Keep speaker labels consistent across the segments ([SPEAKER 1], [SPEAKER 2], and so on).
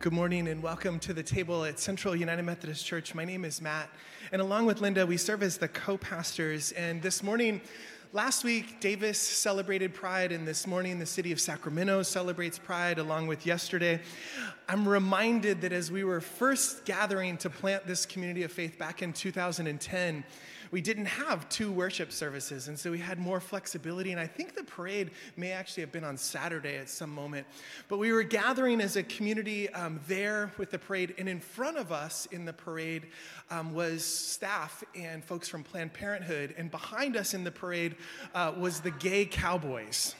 [SPEAKER 1] Good morning and welcome to the table at Central United Methodist Church. My name is Matt, and along with Linda, we serve as the co-pastors. And this morning, last week, Davis celebrated Pride, and this morning, the city of Sacramento celebrates Pride, along with yesterday. I'm reminded that as we were first gathering to plant this community of faith back in 2010, we didn't have two worship services, and so we had more flexibility, and I think the parade may actually have been on Saturday at some moment. But we were gathering as a community there with the parade, and in front of us in the parade was staff and folks from Planned Parenthood, and behind us in the parade was the gay cowboys.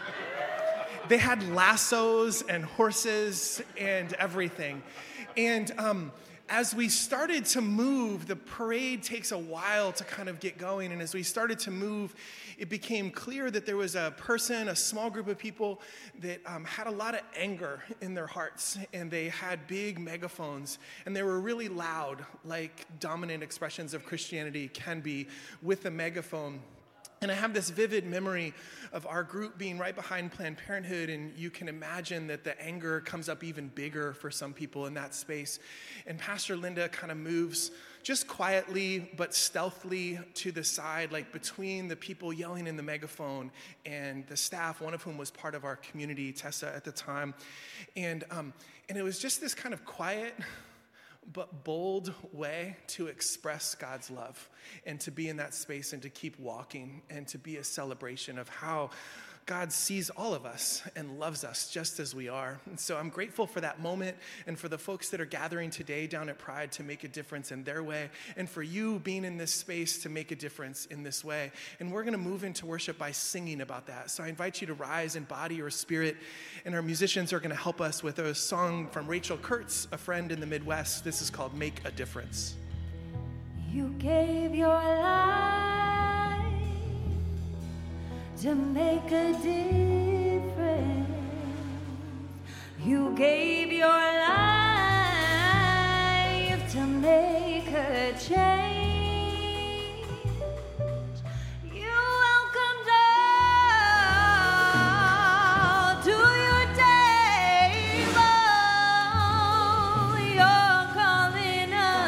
[SPEAKER 1] They had lassos and horses and everything. And as we started to move, the parade takes a while to kind of get going. And as we started to move, it became clear that there was a small group of people that had a lot of anger in their hearts. And they had big megaphones. And they were really loud, like dominant expressions of Christianity can be with a megaphone. And I have this vivid memory of our group being right behind Planned Parenthood, and you can imagine that the anger comes up even bigger for some people in that space. And Pastor Linda kind of moves just quietly but stealthily to the side, like between the people yelling in the megaphone and the staff, one of whom was part of our community, Tessa, at the time. And it was just this kind of quiet but bold way to express God's love and to be in that space and to keep walking and to be a celebration of how God sees all of us and loves us just as we are. And so I'm grateful for that moment and for the folks that are gathering today down at Pride to make a difference in their way, and for you being in this space to make a difference in this way. And we're going to move into worship by singing about that. So I invite you to rise in body or spirit, and our musicians are going to help us with a song from Rachel Kurtz, a friend in the Midwest. This is called Make a Difference.
[SPEAKER 2] You gave your life to make a difference. You gave your life to make a change. You welcomed all to your table. You're calling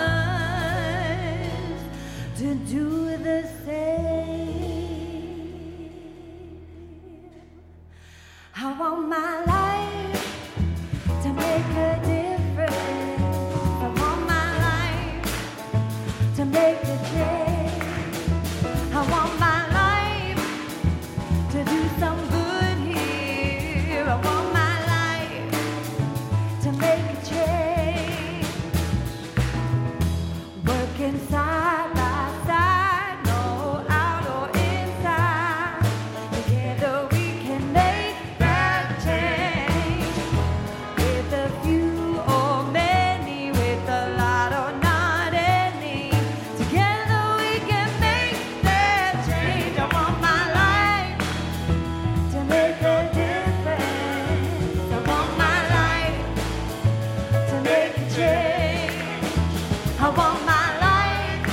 [SPEAKER 2] us to do the same. I want my life to make a difference. I want my life to make a change. I want my life to do some good here. I want my life to make a change. Working side by side, no out or inside. Together we can make that change. With a few or many, with a lot or not any. Together we can make that change. I want my life to make a difference. I want my life to make a change. I want my life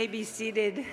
[SPEAKER 3] may be seated.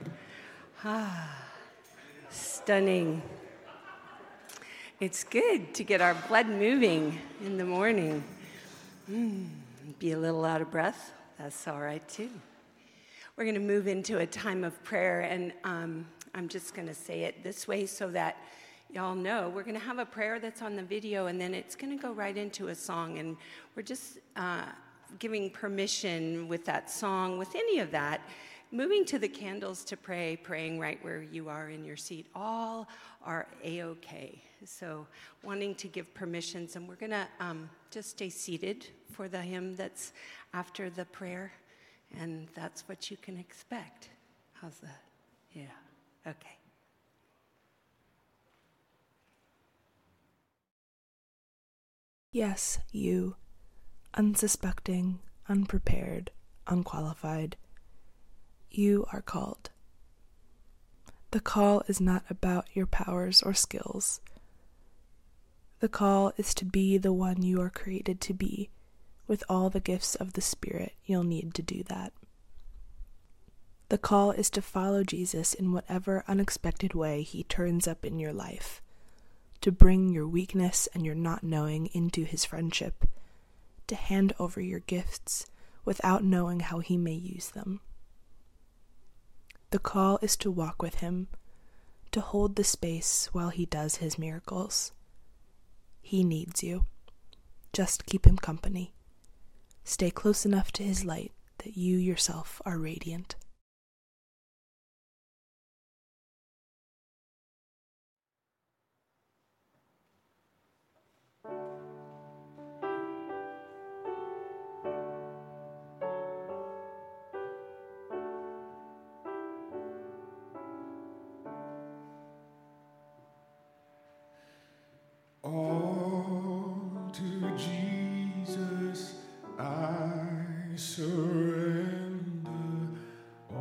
[SPEAKER 3] Stunning. It's good to get our blood moving in the morning. Be a little out of breath. That's all right, too. We're going to move into a time of prayer, and I'm just going to say it this way so that y'all know. We're going to have a prayer that's on the video, and then it's going to go right into a song, and we're just giving permission with that song, with any of that, moving to the candles to pray, praying right where you are in your seat. All are A-okay. So wanting to give permissions, and we're going to just stay seated for the hymn that's after the prayer, and that's what you can expect. How's that? Yeah, okay.
[SPEAKER 4] Yes, you, unsuspecting, unprepared, unqualified, you are called. The call is not about your powers or skills. The call is to be the one you are created to be, with all the gifts of the Spirit you'll need to do that. The call is to follow Jesus in whatever unexpected way he turns up in your life, to bring your weakness and your not knowing into his friendship, to hand over your gifts without knowing how he may use them. The call is to walk with him, to hold the space while he does his miracles. He needs you. Just keep him company. Stay close enough to his light that you yourself are radiant.
[SPEAKER 5] All to Jesus I surrender,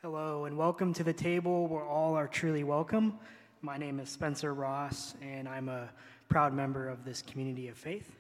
[SPEAKER 6] Hello, and welcome to the table where all are truly welcome. My name is Spencer Ross, and I'm a proud member of this community of faith.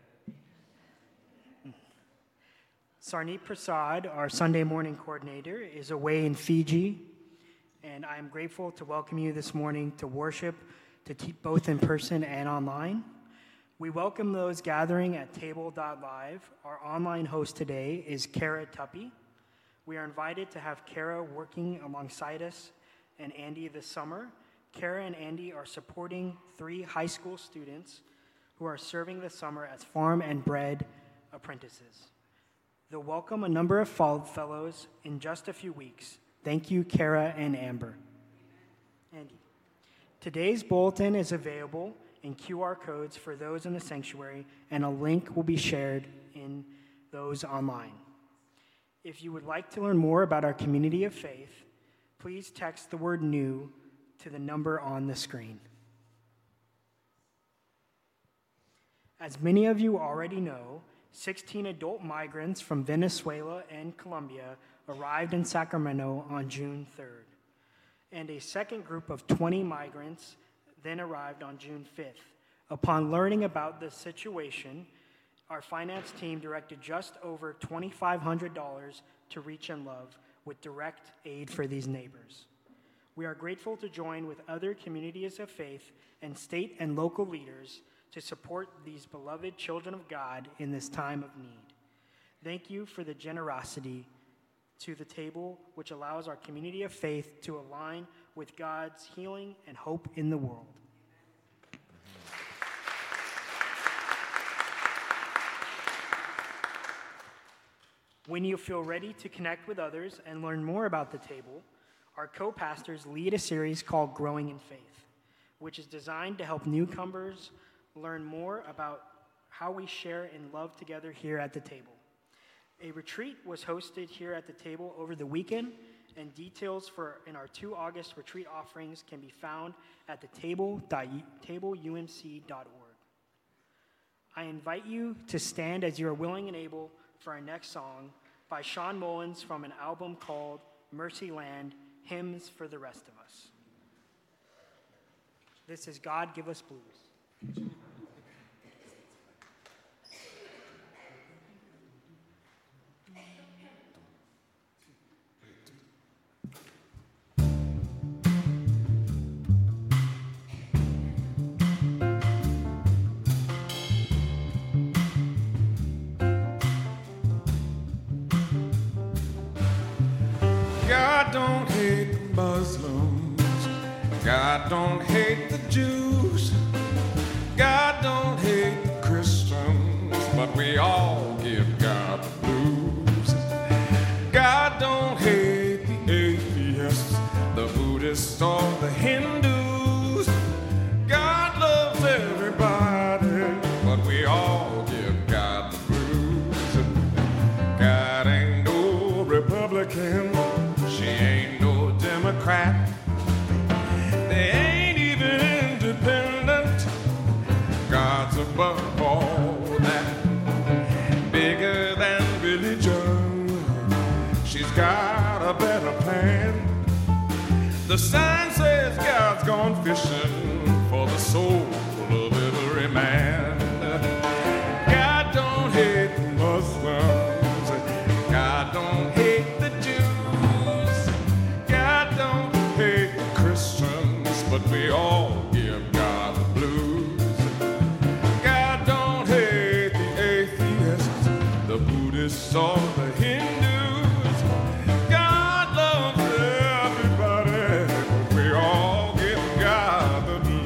[SPEAKER 6] Sarneet Prasad, our Sunday morning coordinator, is away in Fiji, and I'm grateful to welcome you this morning to worship, both in person and online. We welcome those gathering at Table.live. Our online host today is Kara Tuppy. We are invited to have Kara working alongside us and Andy this summer. Kara and Andy are supporting 3 high school students who are serving this summer as farm and bread apprentices. They'll welcome a number of fellows in just a few weeks. Thank you, Kara and Amber. Andy. Today's bulletin is available in QR codes for those in the sanctuary, and a link will be shared in those online. If you would like to learn more about our community of faith, please text the word "new" to the number on the screen. As many of you already know, 16 adult migrants from Venezuela and Colombia arrived in Sacramento on June 3rd, and a second group of 20 migrants then arrived on June 5th. Upon learning about the situation, our finance team directed just over $2,500 to Reach and Love with direct aid for these neighbors. We are grateful to join with other communities of faith and state and local leaders to support these beloved children of God in this time of need. Thank you for the generosity to the table, which allows our community of faith to align with God's healing and hope in the world. When you feel ready to connect with others and learn more about the table, our co-pastors lead a series called Growing in Faith, which is designed to help newcomers learn more about how we share in love together here at the table. A retreat was hosted here at the table over the weekend, and details in our 2 August retreat offerings can be found at the tableumc.org. I invite you to stand as you are willing and able for our next song by Sean Mullins from an album called Mercy Land, Hymns for the Rest of Us. This is God Give Us Blues.
[SPEAKER 5] God don't hate the Muslims. God don't hate the Jews. God don't hate the Christians, but we all give God the blues. God don't hate the atheists, the Buddhists, or the Hindus. God loves everybody, but we all give God the blues. God ain't no Republican. She ain't no Democrat. They ain't even independent. God's above all that. Bigger than religion. She's got a better plan. The sign says God's gone fishing for the soul of every man. God don't hate the Muslims. God don't hate the Jews. But we all give God the blues. God don't hate the atheists, the Buddhists, or the Hindus. God loves everybody, but we all give God the blues.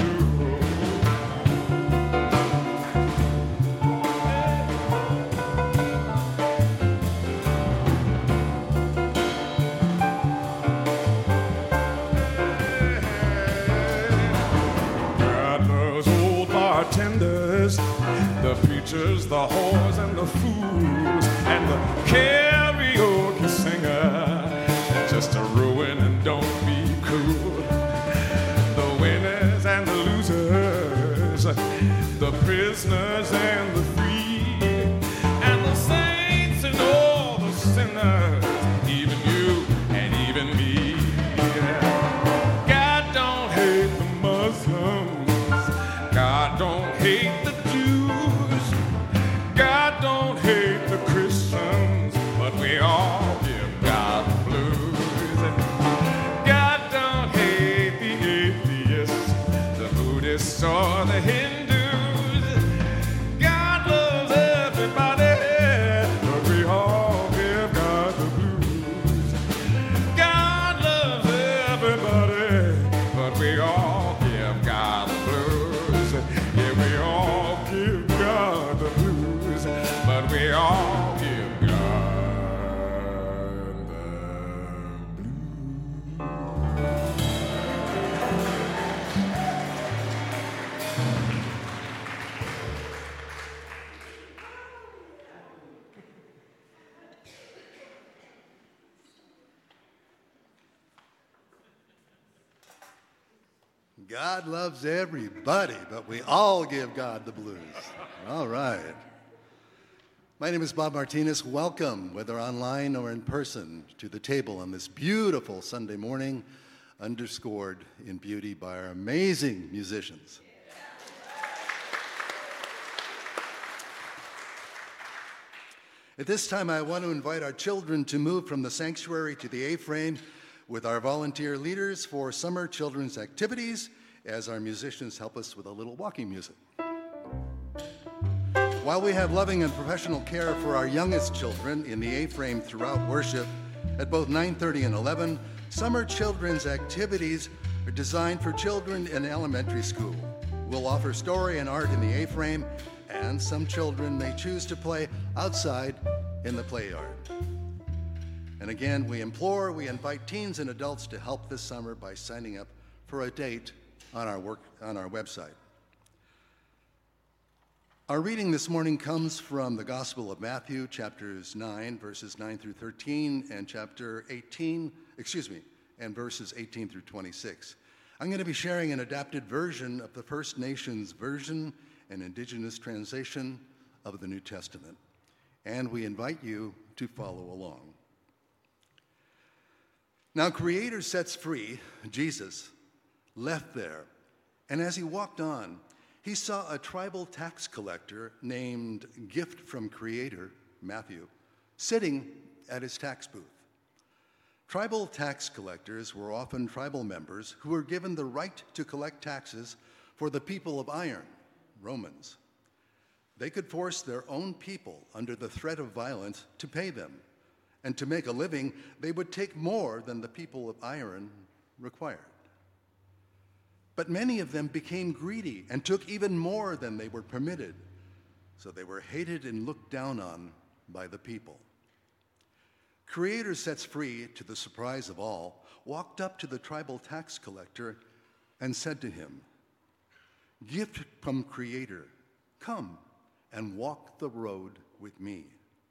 [SPEAKER 5] Bartenders, the preachers, the whores, and the fools, and the karaoke singer, just to ruin and don't be cool. The winners and the losers, the prisoners and the free, and the saints and all the sinners, even you and even me.
[SPEAKER 7] God loves everybody, but we all give God the blues. All right. My name is Bob Martinez. Welcome, whether online or in person, to the table on this beautiful Sunday morning, underscored in beauty by our amazing musicians. At this time, I want to invite our children to move from the sanctuary to the A-frame with our volunteer leaders for summer children's activities as our musicians help us with a little walking music. While we have loving and professional care for our youngest children in the A-frame throughout worship at both 9:30 and 11, summer children's activities are designed for children in elementary school. We'll offer story and art in the A-frame, and some children may choose to play outside in the play yard. And again, we invite teens and adults to help this summer by signing up for a date on our website. Our reading this morning comes from the Gospel of Matthew, chapters 9, verses 9 through 13, and and verses 18 through 26. I'm going to be sharing an adapted version of the First Nations version and indigenous translation of the New Testament, and we invite you to follow along. Now, Creator sets free, Jesus left there, and as he walked on, he saw a tribal tax collector named Gift from Creator, Matthew, sitting at his tax booth. Tribal tax collectors were often tribal members who were given the right to collect taxes for the people of iron, Romans. They could force their own people under the threat of violence to pay them, and to make a living, they would take more than the people of iron required. But many of them became greedy and took even more than they were permitted, so they were hated and looked down on by the people. Creator sets free, to the surprise of all, walked up to the tribal tax collector and said to him, "Gift from Creator, come and walk the road with me."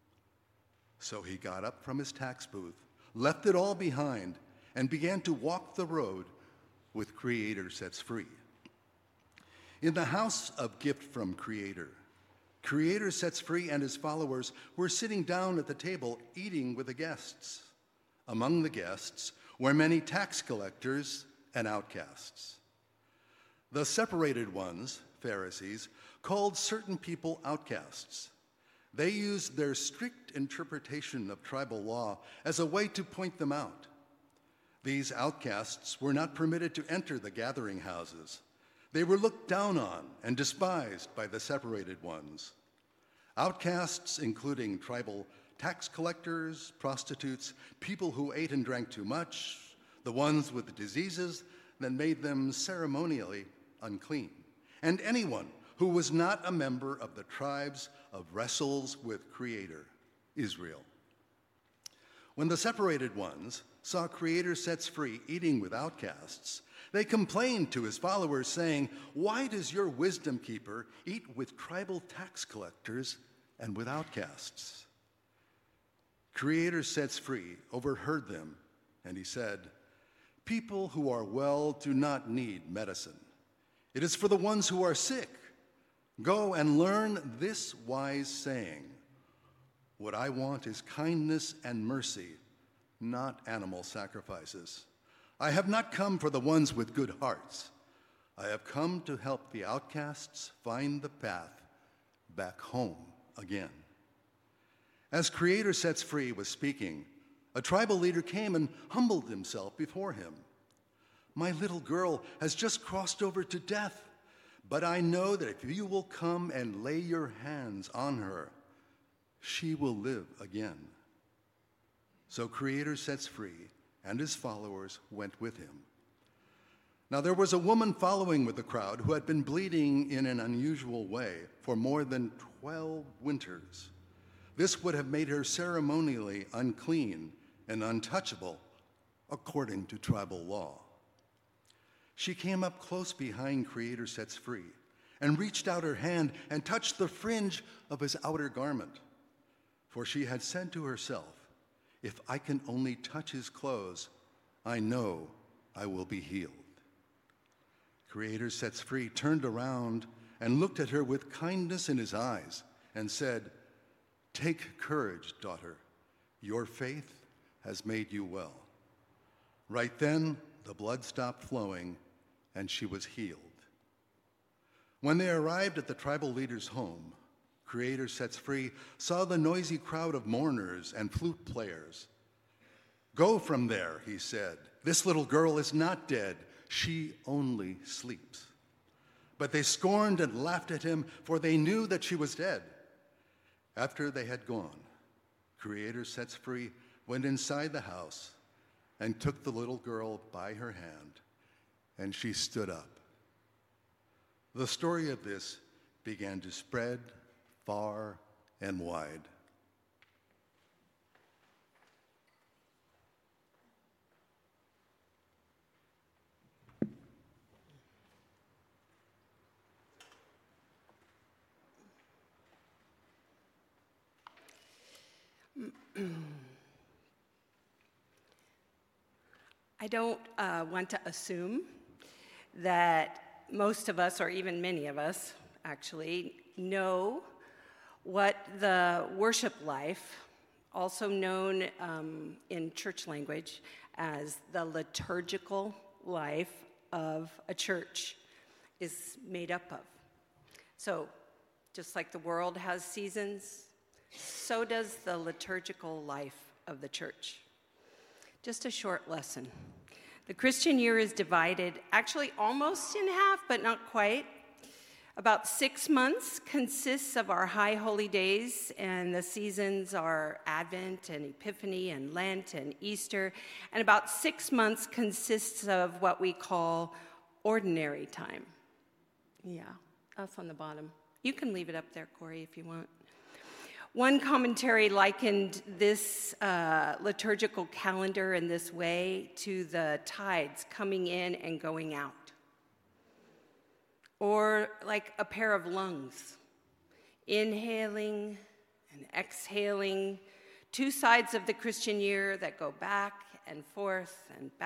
[SPEAKER 7] So he got up from his tax booth, left it all behind, and began to walk the road with Creator Sets Free. In the house of Gift from Creator, Creator Sets Free and his followers were sitting down at the table eating with the guests. Among the guests were many tax collectors and outcasts. The separated ones, Pharisees, called certain people outcasts. They used their strict interpretation of tribal law as a way to point them out. These outcasts were not permitted to enter the gathering houses. They were looked down on and despised by the separated ones. Outcasts, including tribal tax collectors, prostitutes, people who ate and drank too much, the ones with diseases that made them ceremonially unclean, and anyone who was not a member of the tribes of wrestles with Creator, Israel. When the separated ones saw Creator Sets Free eating with outcasts, they complained to his followers, saying, "Why does your wisdom keeper eat with tribal tax collectors and with outcasts?" Creator Sets Free overheard them, and he said, "People who are well do not need medicine. It is for the ones who are sick. Go and learn this wise saying: what I want is kindness and mercy, not animal sacrifices. I have not come for the ones with good hearts. I have come to help the outcasts find the path back home again." As Creator Sets Free was speaking, a tribal leader came and humbled himself before him. "My little girl has just crossed over to death, but I know that if you will come and lay your hands on her, she will live again." So Creator Sets Free and his followers went with him. Now there was a woman following with the crowd who had been bleeding in an unusual way for more than 12 winters. This would have made her ceremonially unclean and untouchable according to tribal law. She came up close behind Creator Sets Free and reached out her hand and touched the fringe of his outer garment. For she had said to herself, "If I can only touch his clothes, I know I will be healed." Creator Sets Free turned around and looked at her with kindness in his eyes and said, "Take courage, daughter. Your faith has made you well." Right then, the blood stopped flowing and she was healed. When they arrived at the tribal leader's home, Creator Sets Free saw the noisy crowd of mourners and flute players. "Go from there," he said. "This little girl is not dead. She only sleeps." But they scorned and laughed at him, for they knew that she was dead. After they had gone, Creator Sets Free went inside the house and took the little girl by her hand, and she stood up. The story of this began to spread far and wide.
[SPEAKER 3] I don't want to assume that most of us, or even many of us, actually, know what the worship life, also known in church language as the liturgical life of a church, is made up of. So, just like the world has seasons, so does the liturgical life of the church. Just a short lesson. The Christian year is divided actually almost in half, but not quite. About 6 months consists of our high holy days, and the seasons are Advent and Epiphany and Lent and Easter. And about 6 months consists of what we call ordinary time. Yeah, that's on the bottom. You can leave it up there, Corey, if you want. One commentary likened this liturgical calendar in this way to the tides coming in and going out, or like a pair of lungs, inhaling and exhaling, two sides of the Christian year that go back and forth,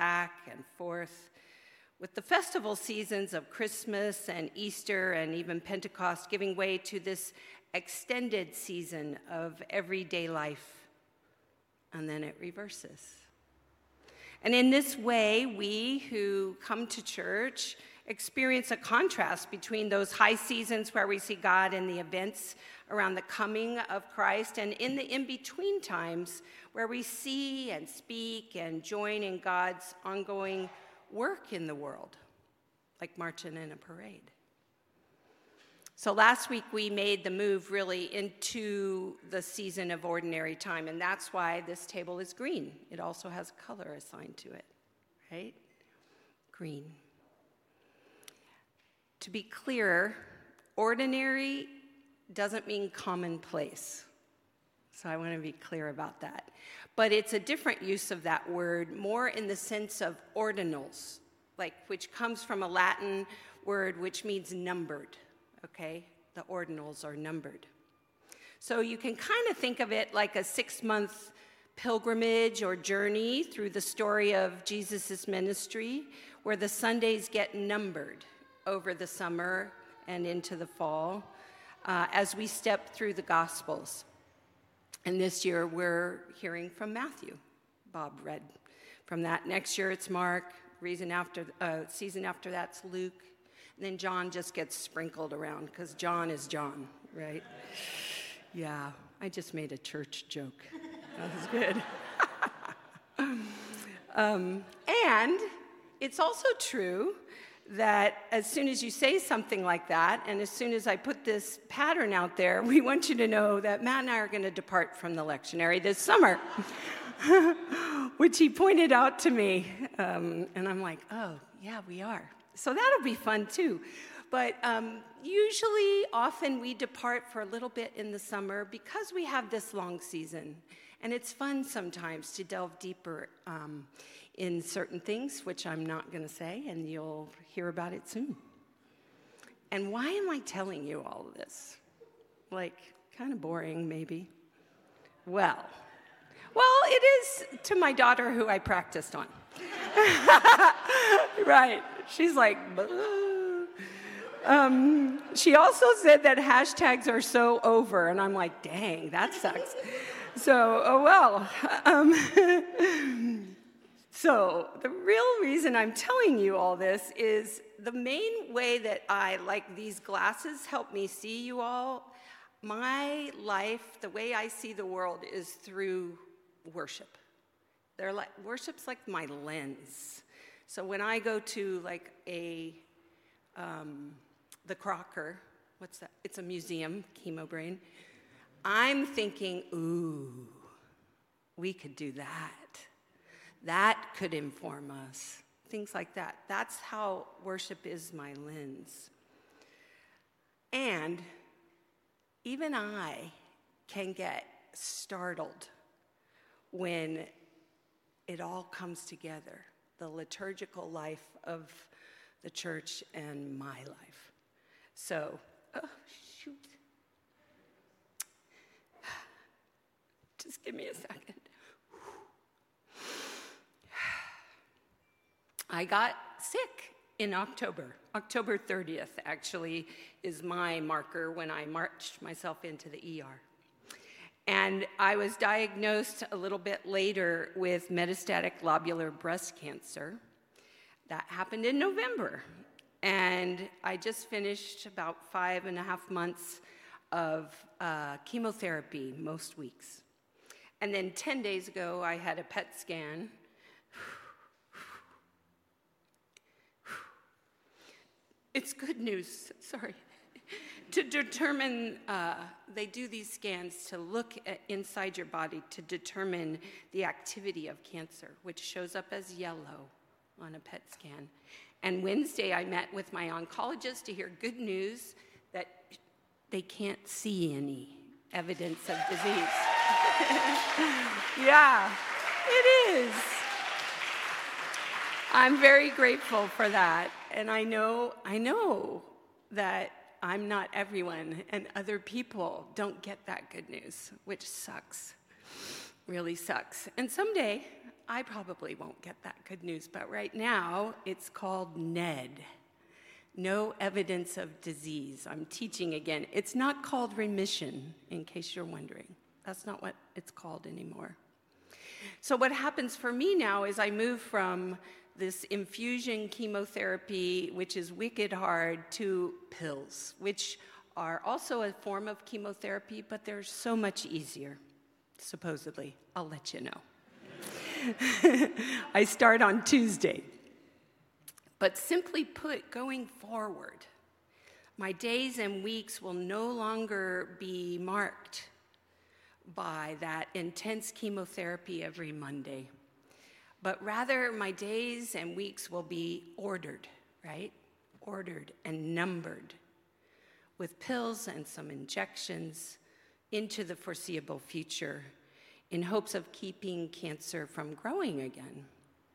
[SPEAKER 3] with the festival seasons of Christmas and Easter and even Pentecost giving way to this extended season of everyday life, and then it reverses. And in this way, we who come to church experience a contrast between those high seasons where we see God in the events around the coming of Christ, and in the in-between times where we see and speak and join in God's ongoing work in the world, like marching in a parade. So last week we made the move really into the season of ordinary time, and that's why this table is green. It also has color assigned to it, right? Green. To be clear, ordinary doesn't mean commonplace. So I want to be clear about that. But it's a different use of that word, more in the sense of ordinals, which comes from a Latin word which means numbered. Okay, the ordinals are numbered. So you can kind of think of it like a 6-month pilgrimage or journey through the story of Jesus' ministry, where the Sundays get numbered over the summer and into the fall as we step through the Gospels. And this year we're hearing from Matthew. Bob read from that. Next year it's Mark. Season after that's Luke. And then John just gets sprinkled around, because John is John, right? Yeah, I just made a church joke. That was good. And it's also true that as soon as you say something like that, and as soon as I put this pattern out there, we want you to know that Matt and I are going to depart from the lectionary this summer, which he pointed out to me. And I'm like, oh, yeah, we are. So that'll be fun, too. But often we depart for a little bit in the summer because we have this long season. And it's fun sometimes to delve deeper in certain things, which I'm not going to say, and you'll hear about it soon. And why am I telling you all of this? Kind of boring, maybe. Well, it is to my daughter, who I practiced on. Right. She's like, boo. She also said that hashtags are so over, and I'm like, dang, that sucks. So, oh well. So the real reason I'm telling you all this is the main way that these glasses help me see you all. My life, the way I see the world, is through worship. Worship's like my lens. So when I go to the Crocker, what's that? It's a museum, Chemo Brain. I'm thinking, ooh, we could do that. That could inform us. Things like that. That's how worship is my lens. And even I can get startled when it all comes together, the liturgical life of the church and my life. So, oh, shoot. Just give me a second. I got sick in October. October 30th, actually, is my marker when I marched myself into the ER. And I was diagnosed a little bit later with metastatic lobular breast cancer. That happened in November. And I just finished about 5.5 months of chemotherapy most weeks. And then 10 days ago, I had a PET scan. It's good news, sorry. To determine, they do these scans to look inside your body to determine the activity of cancer, which shows up as yellow on a PET scan. And Wednesday, I met with my oncologist to hear good news that they can't see any evidence of disease. Yeah, it is. I'm very grateful for that. And I know that I'm not everyone, and other people don't get that good news, which sucks, really sucks. And someday, I probably won't get that good news, but right now, it's called NED, no evidence of disease. I'm teaching again. It's not called remission, in case you're wondering. That's not what it's called anymore. So what happens for me now is I move from this infusion chemotherapy, which is wicked hard, to pills, which are also a form of chemotherapy, but they're so much easier, supposedly. I'll let you know. I start on Tuesday. But simply put, going forward, my days and weeks will no longer be marked by that intense chemotherapy every Monday. But rather, my days and weeks will be ordered, right? Ordered and numbered with pills and some injections into the foreseeable future in hopes of keeping cancer from growing again.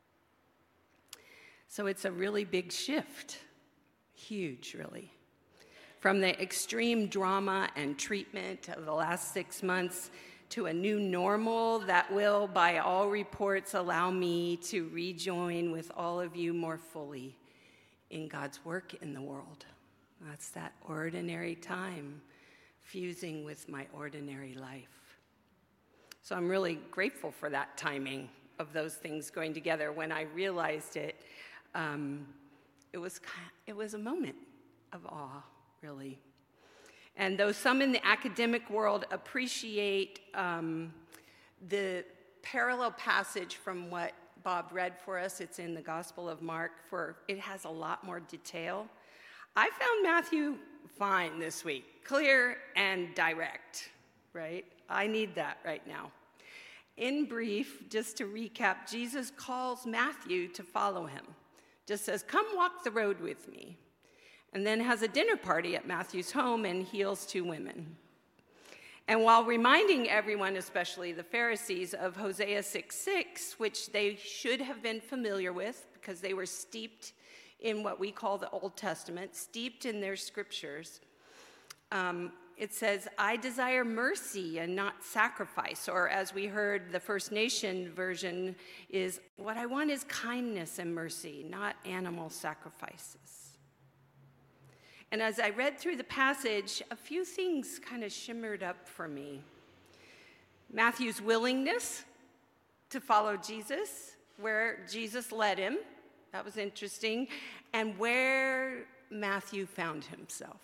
[SPEAKER 3] So it's a really big shift, huge, really. From the extreme drama and treatment of the last 6 months to a new normal that will, by all reports, allow me to rejoin with all of you more fully in God's work in the world. That's that ordinary time fusing with my ordinary life. So I'm really grateful for that timing of those things going together. When I realized it, it was a moment of awe, really. And though some in the academic world appreciate the parallel passage from what Bob read for us, it's in the Gospel of Mark, for it has a lot more detail. I found Matthew fine this week, clear and direct, right? I need that right now. In brief, just to recap, Jesus calls Matthew to follow him. Just says, come walk the road with me. And then has a dinner party at Matthew's home and heals 2 women. And while reminding everyone, especially the Pharisees, of Hosea 6:6, which they should have been familiar with because they were steeped in what we call the Old Testament, steeped in their scriptures, it says, I desire mercy and not sacrifice. Or as we heard, the First Nation version is, what I want is kindness and mercy, not animal sacrifices. And as I read through the passage, a few things kind of shimmered up for me. Matthew's willingness to follow Jesus, where Jesus led him. That was interesting. And where Matthew found himself.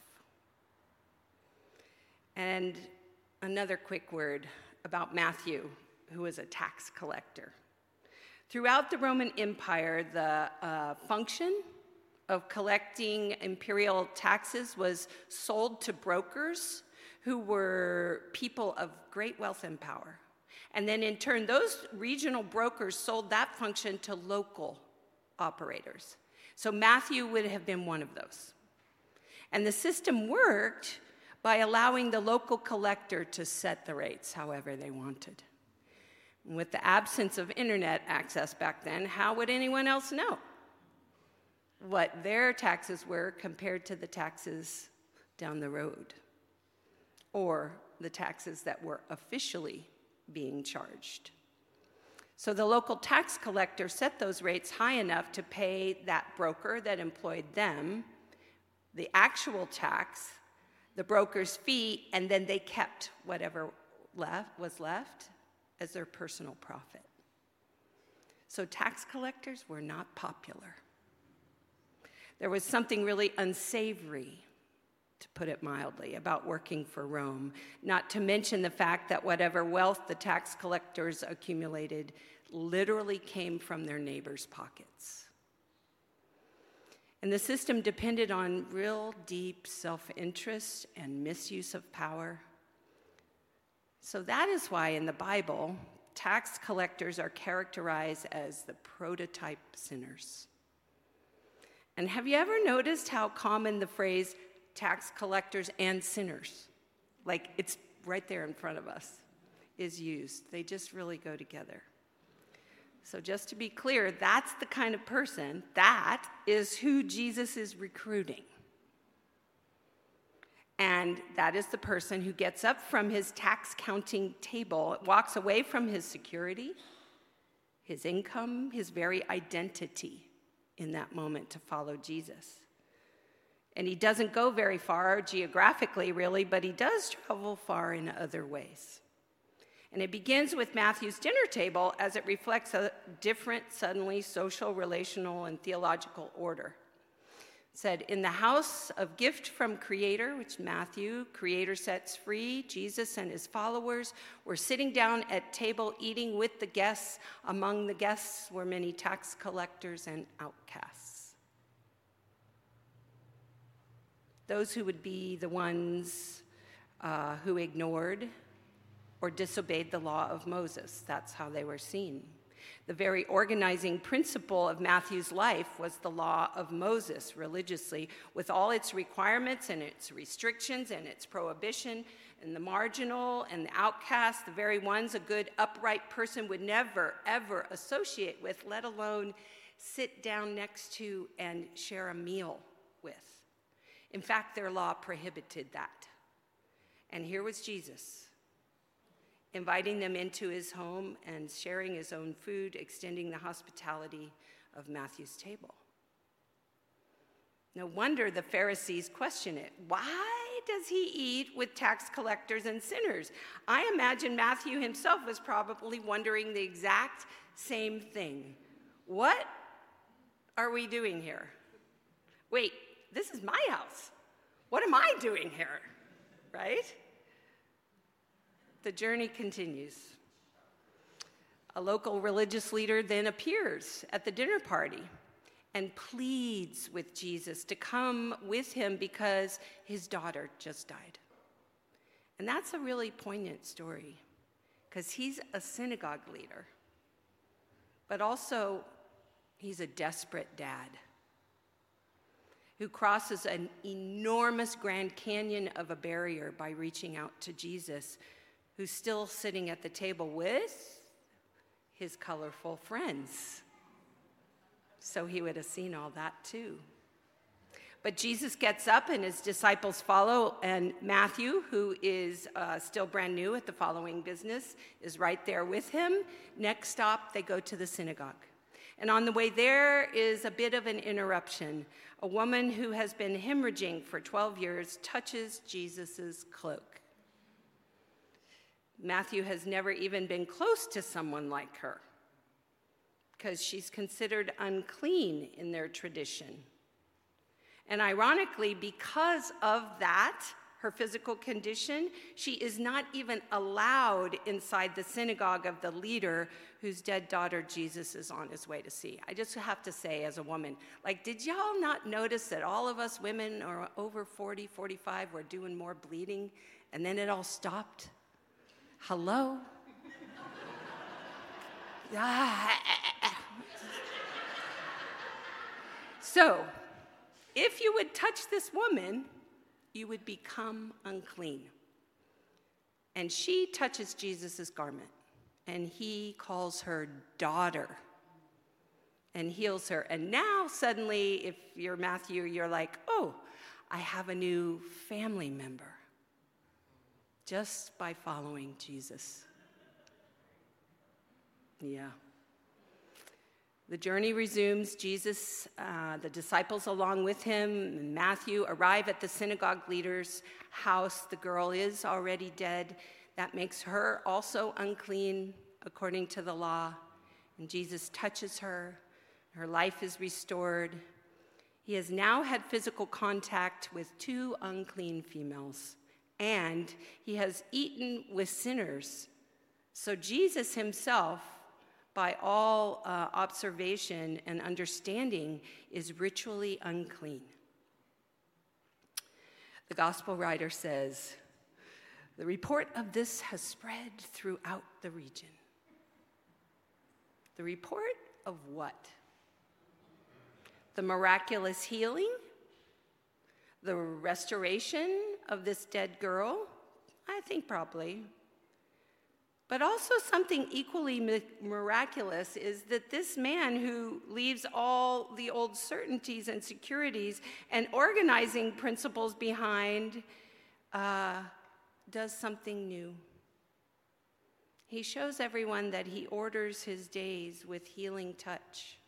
[SPEAKER 3] And another quick word about Matthew, who was a tax collector. Throughout the Roman Empire, the function of collecting imperial taxes was sold to brokers who were people of great wealth and power. And then in turn, those regional brokers sold that function to local operators. So Matthew would have been one of those. And the system worked by allowing the local collector to set the rates however they wanted. And with the absence of internet access back then, how would anyone else know what their taxes were compared to the taxes down the road, or the taxes that were officially being charged? So the local tax collector set those rates high enough to pay that broker that employed them the actual tax, the broker's fee, and then they kept whatever was left as their personal profit. So tax collectors were not popular. There was something really unsavory, to put it mildly, about working for Rome, not to mention the fact that whatever wealth the tax collectors accumulated literally came from their neighbors' pockets. And the system depended on real deep self-interest and misuse of power. So that is why in the Bible, tax collectors are characterized as the prototype sinners. And have you ever noticed how common the phrase tax collectors and sinners, like it's right there in front of us, is used? They just really go together. So just to be clear, that's the kind of person, that is who Jesus is recruiting. And that is the person who gets up from his tax counting table, walks away from his security, his income, his very identity in that moment to follow Jesus. And he doesn't go very far geographically, really, but he does travel far in other ways. And it begins with Matthew's dinner table as it reflects a different, suddenly social, relational, and theological order. It said, in the house of gift from Creator, which Matthew, Creator sets free, Jesus and his followers were sitting down at table eating with the guests. Among the guests were many tax collectors and outcasts. Those who would be the ones who ignored or disobeyed the law of Moses. That's how they were seen. The very organizing principle of Matthew's life was the law of Moses religiously, with all its requirements and its restrictions and its prohibition, and the marginal and the outcast, the very ones a good upright person would never, ever associate with, let alone sit down next to and share a meal with. In fact, their law prohibited that. And here was Jesus, inviting them into his home and sharing his own food, extending the hospitality of Matthew's table. No wonder the Pharisees question it. Why does he eat with tax collectors and sinners? I imagine Matthew himself was probably wondering the exact same thing. What are we doing here? Wait, this is my house. What am I doing here? Right? The journey continues. A local religious leader then appears at the dinner party and pleads with Jesus to come with him because his daughter just died. And that's a really poignant story because he's a synagogue leader, but also he's a desperate dad who crosses an enormous Grand Canyon of a barrier by reaching out to Jesus, who's still sitting at the table with his colorful friends. So he would have seen all that too. But Jesus gets up and his disciples follow, and Matthew, who is still brand new at the following business, is right there with him. Next stop, they go to the synagogue. And on the way there is a bit of an interruption. A woman who has been hemorrhaging for 12 years touches Jesus' cloak. Matthew has never even been close to someone like her because she's considered unclean in their tradition. And ironically, because of that, her physical condition, she is not even allowed inside the synagogue of the leader whose dead daughter Jesus is on his way to see. I just have to say, as a woman, did y'all not notice that all of us women are over 40, 45 were doing more bleeding, and then it all stopped? Hello? So, if you would touch this woman, you would become unclean. And she touches Jesus' garment, and he calls her daughter and heals her. And now suddenly, if you're Matthew, you're like, oh, I have a new family member just by following Jesus. Yeah. The journey resumes. Jesus, the disciples along with him, and Matthew arrive at the synagogue leader's house. The girl is already dead. That makes her also unclean according to the law. And Jesus touches her. Her life is restored. He has now had physical contact with 2 unclean females, and he has eaten with sinners. So Jesus himself, by all observation and understanding, is ritually unclean. The gospel writer says, the report of this has spread throughout the region. The report of what? The miraculous healing? The restoration of this dead girl? I think probably. But also something equally miraculous is that this man who leaves all the old certainties and securities and organizing principles behind does something new. He shows everyone that he orders his days with healing touch.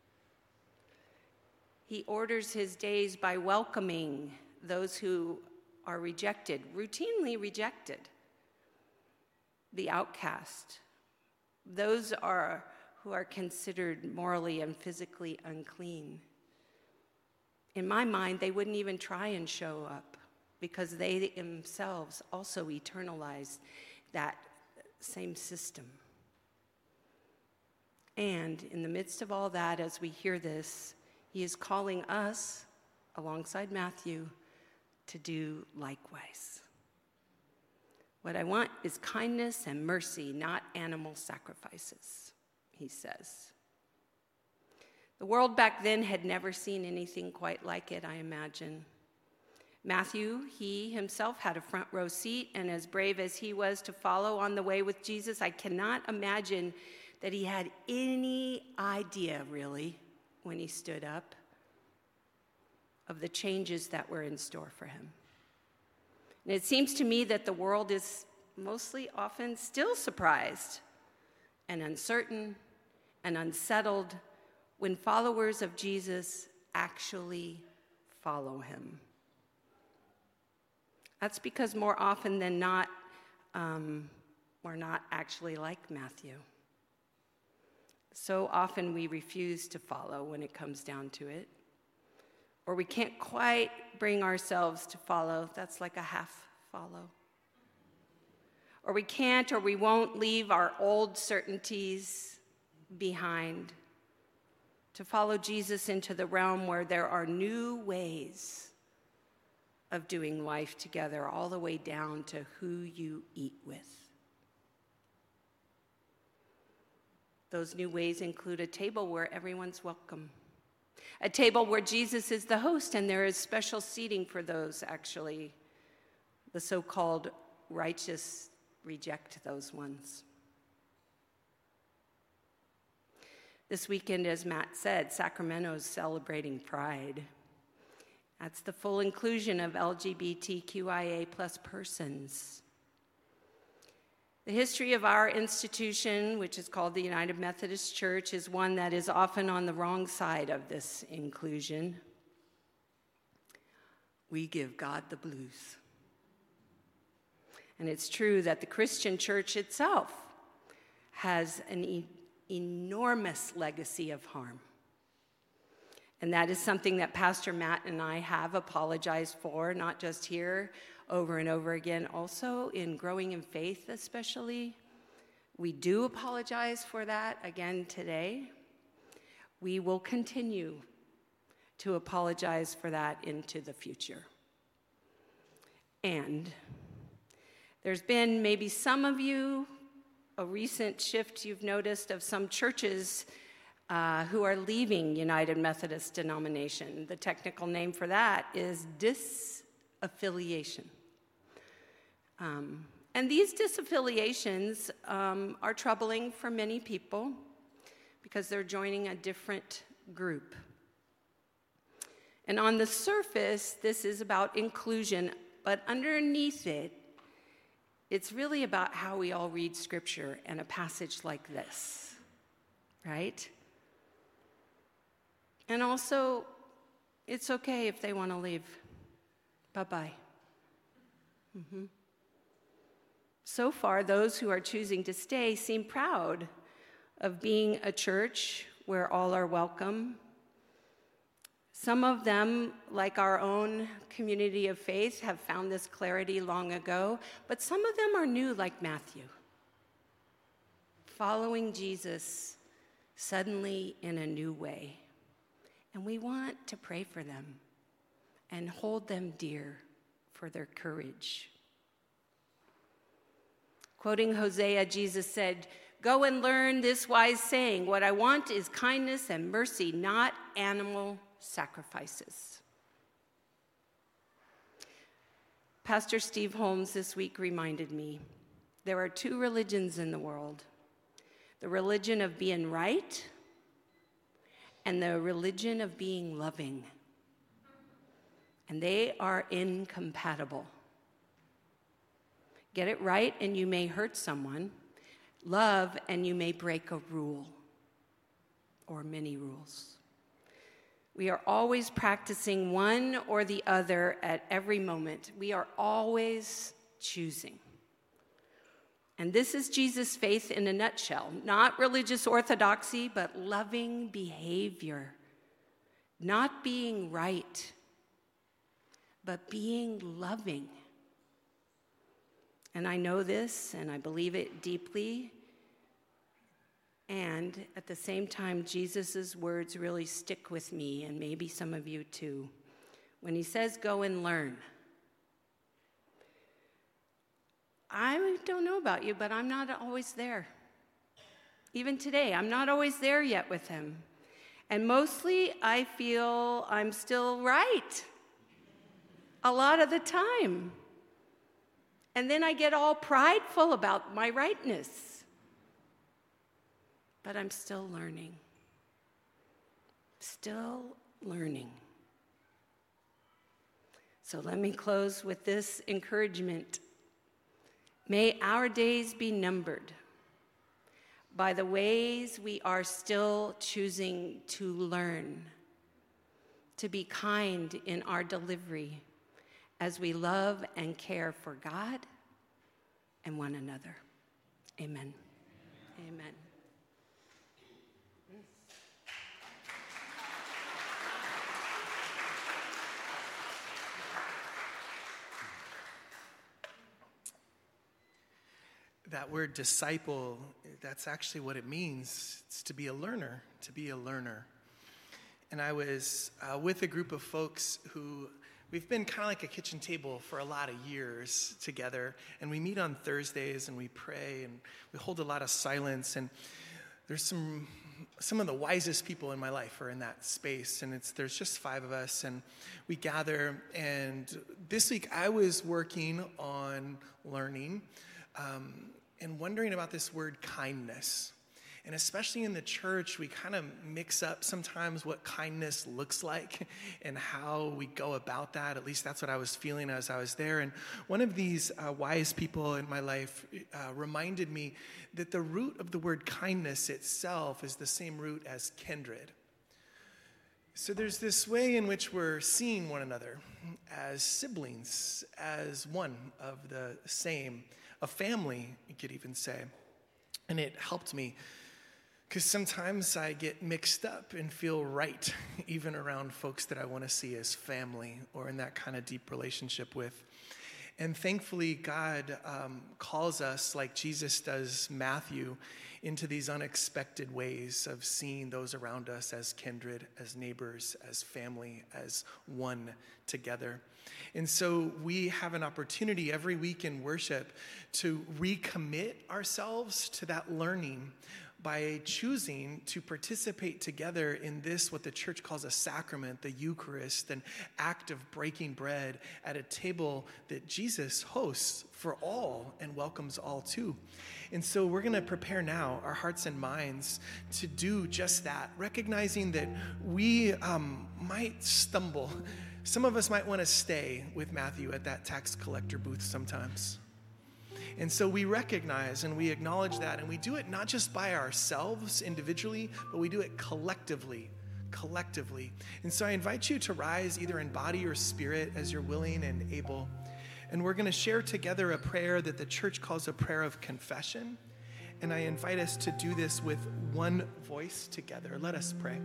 [SPEAKER 3] He orders his days by welcoming those who are rejected, routinely rejected. The outcast, those who are considered morally and physically unclean. In my mind, they wouldn't even try and show up because they themselves also eternalize that same system. And in the midst of all that, as we hear this, he is calling us, alongside Matthew, to do likewise. What I want is kindness and mercy, not animal sacrifices, he says. The world back then had never seen anything quite like it, I imagine. Matthew, he himself had a front row seat, and as brave as he was to follow on the way with Jesus, I cannot imagine that he had any idea, really, when he stood up, of the changes that were in store for him. And it seems to me that the world is mostly often still surprised and uncertain and unsettled when followers of Jesus actually follow him. That's because more often than not, we're not actually like Matthew. So often we refuse to follow when it comes down to it. Or we can't quite bring ourselves to follow. That's like a half follow. Or we can't or we won't leave our old certainties behind to follow Jesus into the realm where there are new ways of doing life together, all the way down to who you eat with. Those new ways include a table where everyone's welcome. A table where Jesus is the host and there is special seating for those, actually, the so-called righteous reject those ones. This weekend, as Matt said, Sacramento's celebrating Pride. That's the full inclusion of LGBTQIA+ persons. The history of our institution, which is called the United Methodist Church, is one that is often on the wrong side of this inclusion. We give God the blues. And it's true that the Christian church itself has an enormous legacy of harm. And that is something that Pastor Matt and I have apologized for, not just here, over and over again, also in Growing in Faith especially. We do apologize for that again today. We will continue to apologize for that into the future. And there's been maybe some of you, a recent shift you've noticed of some churches who are leaving United Methodist denomination. The technical name for that is disaffiliation. And these disaffiliations are troubling for many people because they're joining a different group. And on the surface, this is about inclusion, but underneath it, it's really about how we all read Scripture and a passage like this, right? And also, it's okay if they want to leave. Bye-bye. So far, those who are choosing to stay seem proud of being a church where all are welcome. Some of them, like our own community of faith, have found this clarity long ago, but some of them are new, like Matthew, following Jesus suddenly in a new way. And we want to pray for them and hold them dear for their courage. Quoting Hosea, Jesus said, "Go and learn this wise saying, what I want is kindness and mercy, not animal sacrifices." Pastor Steve Holmes this week reminded me, there are two religions in the world, the religion of being right and the religion of being loving. And they are incompatible. Get it right and you may hurt someone. Love and you may break a rule or many rules. We are always practicing one or the other at every moment. We are always choosing. And this is Jesus' faith in a nutshell. Not religious orthodoxy, but loving behavior. Not being right, but being loving. And I know this, and I believe it deeply. And at the same time, Jesus' words really stick with me, and maybe some of you too. When he says, go and learn. I don't know about you, but I'm not always there. Even today, I'm not always there yet with him. And mostly, I feel I'm still right a lot of the time. And then I get all prideful about my rightness. But I'm still learning. Still learning. So let me close with this encouragement. May our days be numbered by the ways we are still choosing to learn, to be kind in our delivery as we love and care for God and one another. Amen. Amen.
[SPEAKER 1] That word disciple, that's actually what it means. It's to be a learner, to be a learner. And I was with a group of folks who, we've been kind of like a kitchen table for a lot of years together. And we meet on Thursdays and we pray and we hold a lot of silence. And there's some of the wisest people in my life are in that space. And there's just 5 of us and we gather. And this week I was working on learning and wondering about this word kindness. And especially in the church, we kind of mix up sometimes what kindness looks like and how we go about that. At least that's what I was feeling as I was there. And one of these wise people in my life reminded me that the root of the word kindness itself is the same root as kindred. So there's this way in which we're seeing one another as siblings, as one of the same, a family, you could even say. And it helped me, because sometimes I get mixed up and feel right, even around folks that I want to see as family or in that kind of deep relationship with. And thankfully, God calls us, like Jesus does Matthew, into these unexpected ways of seeing those around us as kindred, as neighbors, as family, as one together. And so we have an opportunity every week in worship to recommit ourselves to that learning by choosing to participate together in this, what the church calls a sacrament, the Eucharist, an act of breaking bread at a table that Jesus hosts for all and welcomes all to. And so we're going to prepare now our hearts and minds to do just that, recognizing that we might stumble. Some of us might want to stay with Matthew at that tax collector booth sometimes. And so we recognize and we acknowledge that, and we do it not just by ourselves individually, but we do it collectively. And so I invite you to rise either in body or spirit as you're willing and able. And we're going to share together a prayer that the church calls a prayer of confession. And I invite us to do this with one voice together. Let us pray.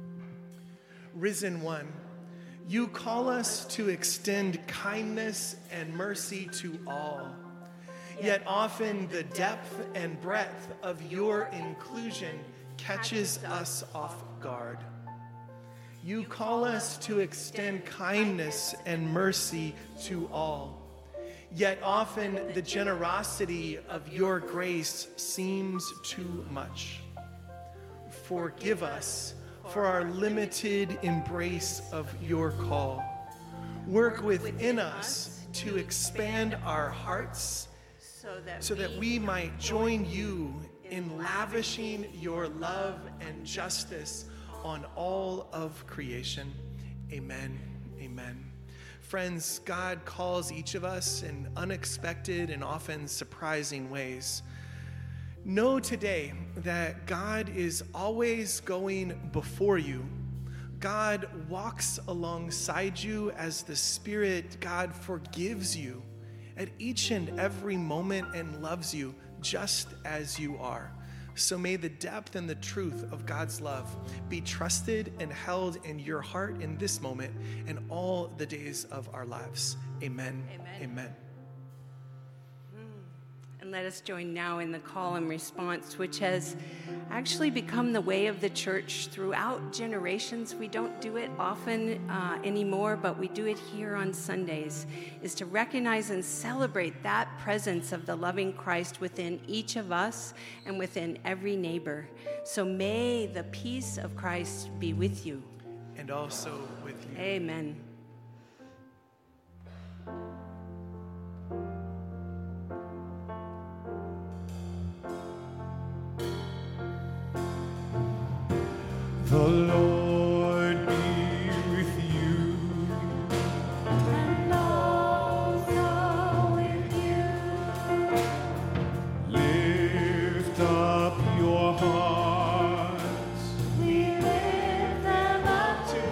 [SPEAKER 1] Risen One, you call us to extend kindness and mercy to all. Yet often the depth and breadth of your inclusion catches us off guard. You call us to extend kindness and mercy to all. Yet often the generosity of your grace seems too much. Forgive us for our limited embrace of your call. Work within us to expand our hearts so that we might join you in lavishing your love and justice on all of creation. Amen. Amen. Friends, God calls each of us in unexpected and often surprising ways. Know today that God is always going before you. God walks alongside you as the Spirit. God forgives you at each and every moment and loves you just as you are. So may the depth and the truth of God's love be trusted and held in your heart in this moment and all the days of our lives. Amen.
[SPEAKER 3] Amen.
[SPEAKER 1] Amen.
[SPEAKER 3] And let us join now in the call and response, which has actually become the way of the church throughout generations. We don't do it often anymore, but we do it here on Sundays, is to recognize and celebrate that presence of the loving Christ within each of us and within every neighbor. So may the peace of Christ be with you.
[SPEAKER 1] And also with you.
[SPEAKER 3] Amen.
[SPEAKER 5] The Lord be with you.
[SPEAKER 2] And also with you.
[SPEAKER 5] Lift up your hearts.
[SPEAKER 2] We lift them up to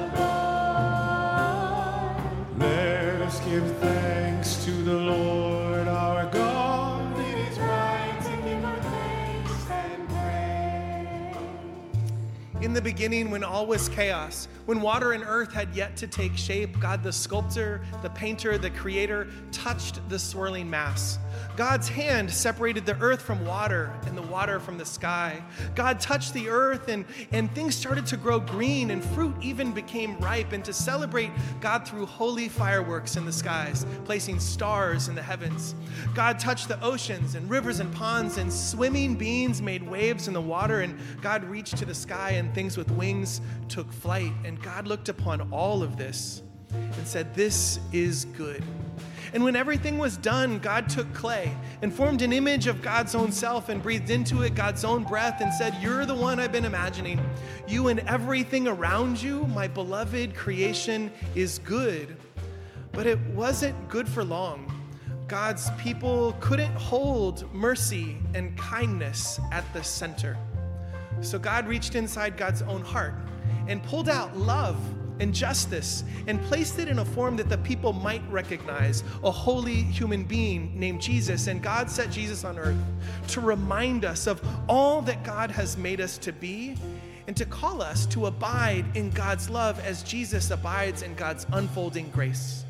[SPEAKER 2] the Lord.
[SPEAKER 5] Let us give thanks to the Lord our God.
[SPEAKER 2] It is right to give our thanks and praise.
[SPEAKER 1] In the beginning, when all was chaos, when water and earth had yet to take shape, God the sculptor, the painter, the creator, touched the swirling mass. God's hand separated the earth from water and the water from the sky. God touched the earth and things started to grow green and fruit even became ripe. And to celebrate, God threw holy fireworks in the skies, placing stars in the heavens. God touched the oceans and rivers and ponds, and swimming beings made waves in the water. And God reached to the sky and things with wings took flight. And God looked upon all of this. and said, "This is good." And when everything was done, God took clay and formed an image of God's own self and breathed into it God's own breath and said, "You're the one I've been imagining. You and everything around you, my beloved creation, is good." But it wasn't good for long. God's people couldn't hold mercy and kindness at the center. So God reached inside God's own heart and pulled out love and justice and placed it in a form that the people might recognize, a holy human being named Jesus. And God set Jesus on earth to remind us of all that God has made us to be and to call us to abide in God's love as Jesus abides in God's unfolding grace.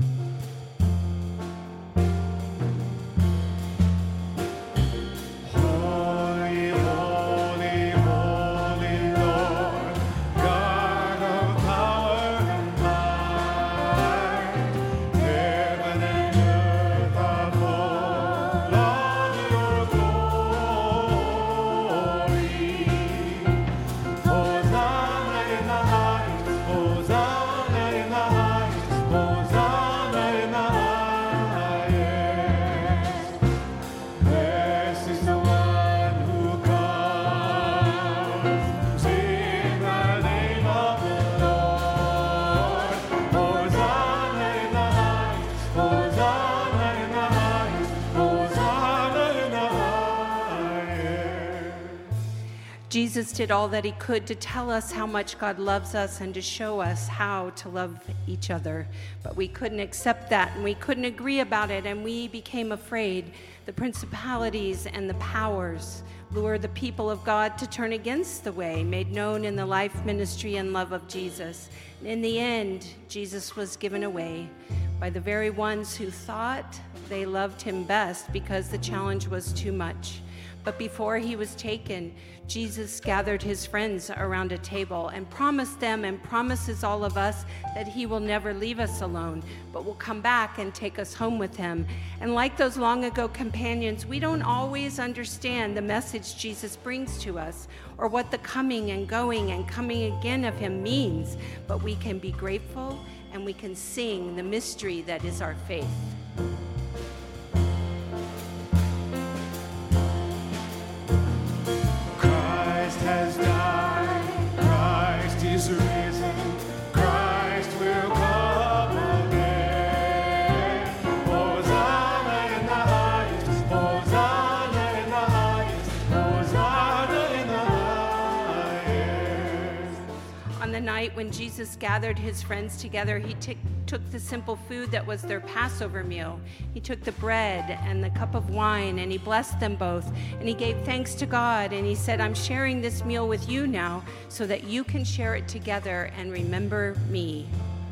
[SPEAKER 3] Jesus did all that he could to tell us how much God loves us and to show us how to love each other. But we couldn't accept that, and we couldn't agree about it, and we became afraid. The principalities and the powers lured the people of God to turn against the way made known in the life, ministry, and love of Jesus. And in the end, Jesus was given away by the very ones who thought they loved him best because the challenge was too much. But before he was taken, Jesus gathered his friends around a table and promised them and promises all of us that he will never leave us alone, but will come back and take us home with him. And like those long ago companions, we don't always understand the message Jesus brings to us or what the coming and going and coming again of him means, but we can be grateful and we can sing the mystery that is our faith.
[SPEAKER 5] Has died, Christ is risen, Christ will come again. Hosanna in the highest, Hosanna in the highest, Hosanna in the highest.
[SPEAKER 3] On the night when Jesus gathered his friends together, he took the simple food that was their Passover meal. He took the bread and the cup of wine, and he blessed them both, and he gave thanks to God, and he said, "I'm sharing this meal with you now so that you can share it together and remember me."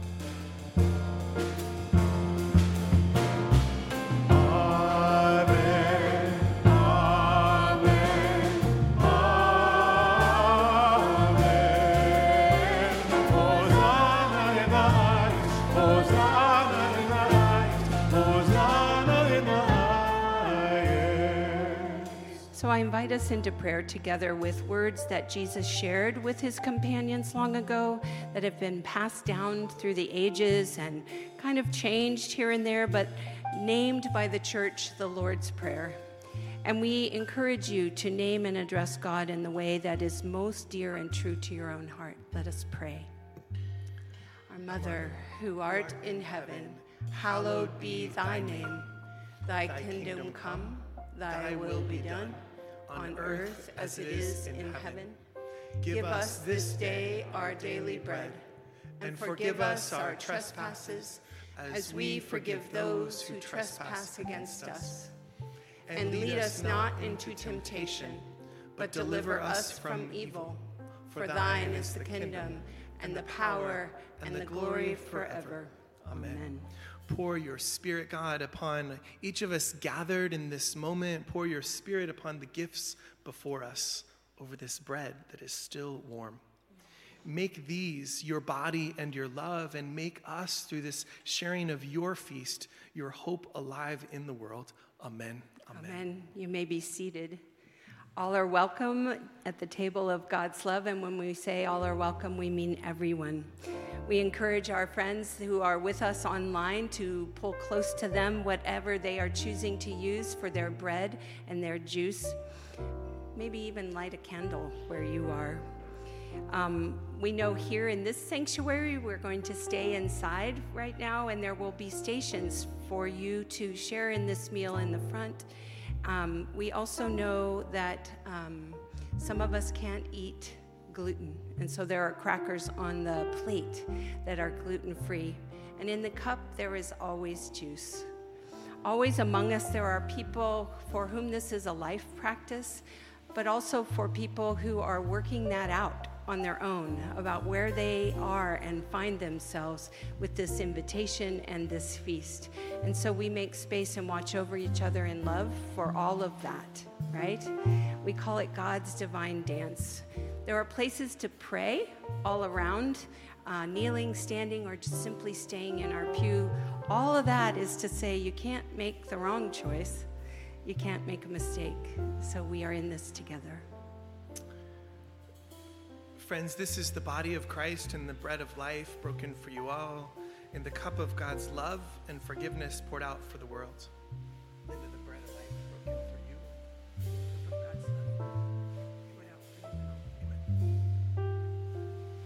[SPEAKER 3] So I invite us into prayer together with words that Jesus shared with his companions long ago that have been passed down through the ages and kind of changed here and there, but named by the church the Lord's Prayer. And we encourage you to name and address God in the way that is most dear and true to your own heart. Let us pray. Our Mother, who art in heaven, hallowed be thy name. Thy kingdom come, thy will be done, on earth as it is in heaven. Give us this day our daily bread, and forgive us our trespasses, as we forgive those who trespass against us. And lead us not into temptation, but deliver us from evil. For thine is the kingdom, and the power, and the glory forever. Amen.
[SPEAKER 1] Pour your Spirit, God, upon each of us gathered in this moment. Pour your Spirit upon the gifts before us over this bread that is still warm. Make these your body and your love, and make us, through this sharing of your feast, your hope alive in the world. Amen. Amen.
[SPEAKER 3] Amen. You may be seated. All are welcome at the table of God's love, and when we say all are welcome, we mean everyone. We encourage our friends who are with us online to pull close to them whatever they are choosing to use for their bread and their juice. Maybe even light a candle where you are. We know here in this sanctuary we're going to stay inside right now, and there will be stations for you to share in this meal in the front. We also know that some of us can't eat gluten, and so there are crackers on the plate that are gluten-free. And in the cup there is always juice. Always among us there are people for whom this is a life practice, but also for people who are working that out on their own about where they are and find themselves with this invitation and this feast. And so we make space and watch over each other in love for all of that, right? We call it God's divine dance. There are places to pray all around, kneeling, standing, or just simply staying in our pew. All of that is to say you can't make the wrong choice. You can't make a mistake. So we are in this together.
[SPEAKER 1] Friends, this is the body of Christ and the bread of life broken for you all, and the cup of God's love and forgiveness poured out for the world. Linda, the bread of life broken for you. The cup of God's love poured out for you. Amen.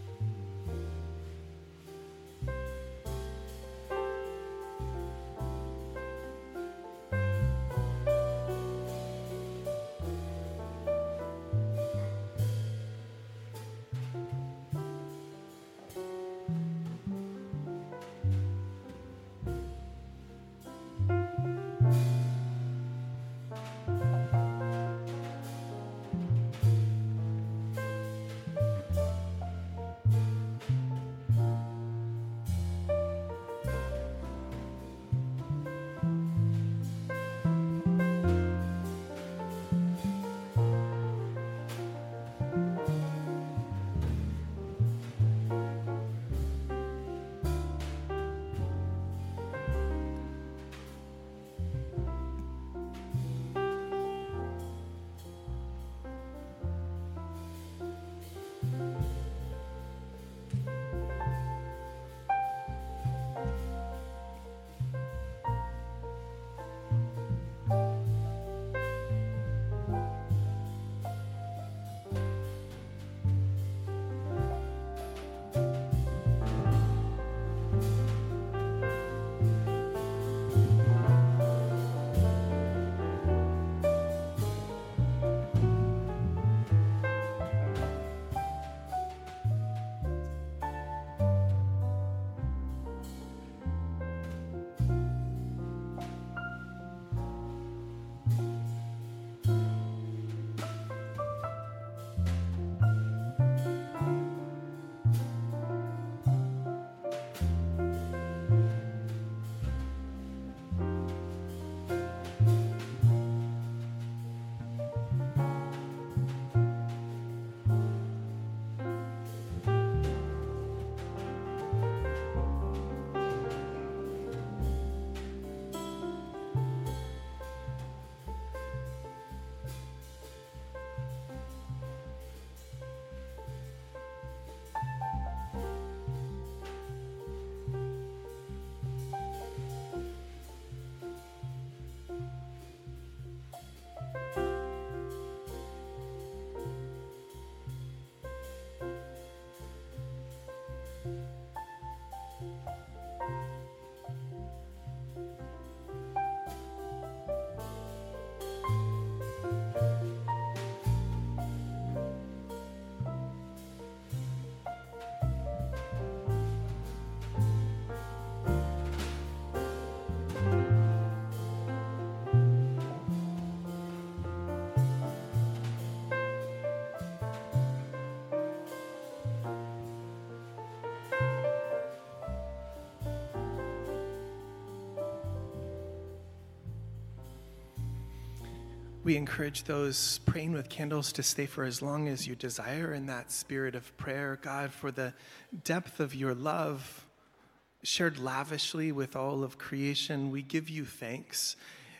[SPEAKER 1] We encourage those praying with candles to stay for as long as you desire in that spirit of prayer. God, for the depth of your love shared lavishly with all of creation, we give you thanks.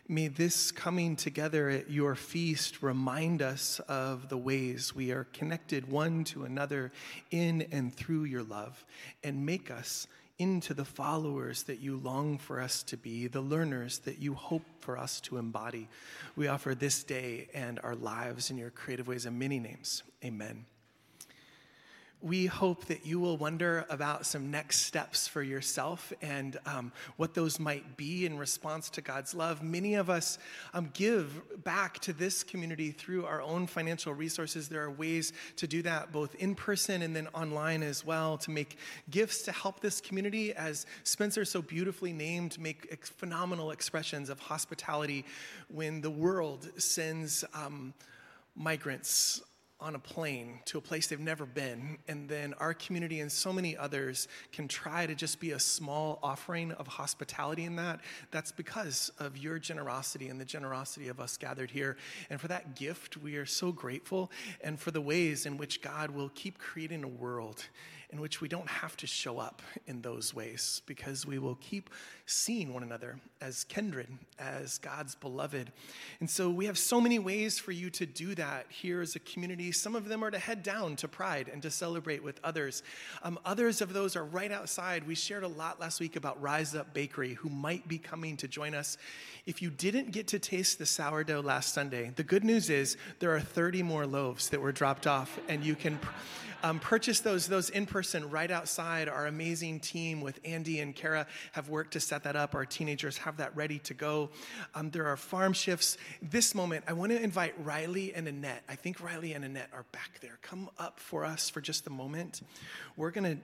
[SPEAKER 1] May this coming together at your feast remind us of the ways we are connected one to another in and through your love, and make us into the followers that you long for us to be, the learners that you hope for us to embody. We offer this day and our lives in your creative ways in many names. Amen. We hope that you will wonder about some next steps for yourself and what those might be in response to God's love. Many of us give back to this community through our own financial resources. There are ways to do that both in person and then online as well, to make gifts to help this community, as Spencer so beautifully named, make phenomenal expressions of hospitality when the world sends migrants on a plane to a place they've never been, and then our community and so many others can try to just be a small offering of hospitality in that. That's because of your generosity and the generosity of us gathered here. And for that gift, we are so grateful, and for the ways in which God will keep creating a world in which we don't have to show up in those ways, because we will keep seeing one another as kindred, as God's beloved. And so we have so many ways for you to do that here as a community. Some of them are to head down to Pride and to celebrate with others. Others of those are right outside. We shared a lot last week about Rise Up Bakery, who might be coming to join us. If you didn't get to taste the sourdough last Sunday, the good news is there are 30 more loaves that were dropped off, and you can purchase those in person right outside. Our amazing team with Andy and Kara have worked to set that up. Our teenagers have that ready to go. There are farm shifts. This moment, I want to invite Riley and Annette. I think Riley and Annette are back there. Come up for us for just a moment. We're going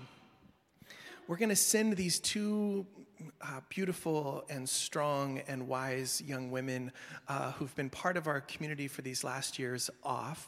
[SPEAKER 1] to send these two beautiful and strong and wise young women who've been part of our community for these last years off.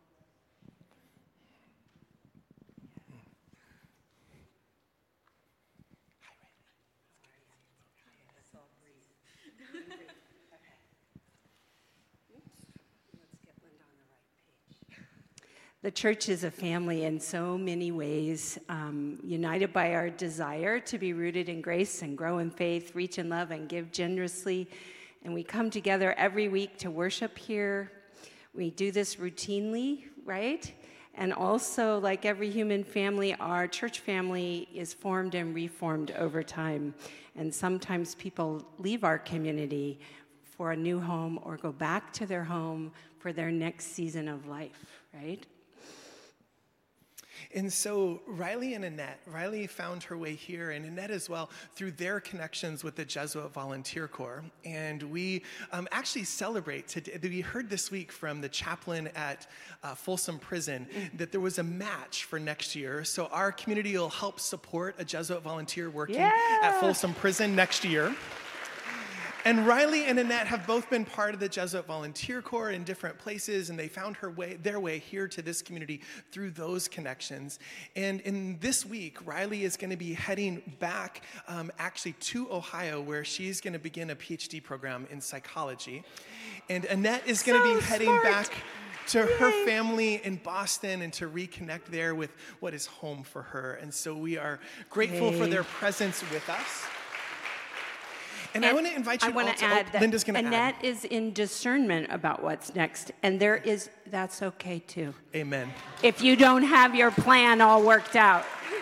[SPEAKER 3] The church is a family in so many ways, united by our desire to be rooted in grace and grow in faith, reach in love, and give generously. And we come together every week to worship here. We do this routinely, right? And also, like every human family, our church family is formed and reformed over time. And sometimes people leave our community for a new home or go back to their home for their next season of life, right?
[SPEAKER 1] And so Riley and Annette, Riley found her way here, and Annette as well, through their connections with the Jesuit Volunteer Corps. And we actually celebrate today. We heard this week from the chaplain at Folsom Prison that there was a match for next year. So our community will help support a Jesuit volunteer working at Folsom Prison next year. And Riley and Annette have both been part of the Jesuit Volunteer Corps in different places, and they found their way here to this community through those connections. And in this week, Riley is going to be heading back actually to Ohio, where she's going to begin a PhD program in psychology. And Annette is going to be heading back to her family in Boston and to reconnect there with what is home for her. And so we are grateful for their presence with us. And I want to invite you all to
[SPEAKER 3] add that
[SPEAKER 1] Linda's going to
[SPEAKER 3] Annette
[SPEAKER 1] add.
[SPEAKER 3] is in discernment about what's next, and that's okay too.
[SPEAKER 1] Amen.
[SPEAKER 3] If you don't have your plan all worked out.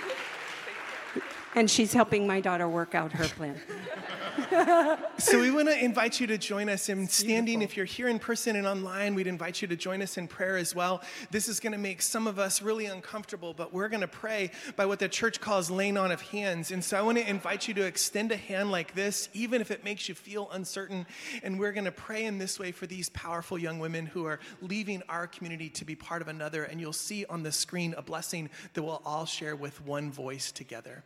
[SPEAKER 3] And she's helping my daughter work out her plan.
[SPEAKER 1] So we want to invite you to join us in standing. If you're here in person and online, we'd invite you to join us in prayer as well. This is going to make some of us really uncomfortable, but we're going to pray by what the church calls laying on of hands. And so I want to invite you to extend a hand like this, even if it makes you feel uncertain. And we're going to pray in this way for these powerful young women who are leaving our community to be part of another. And you'll see on the screen a blessing that we'll all share with one voice together.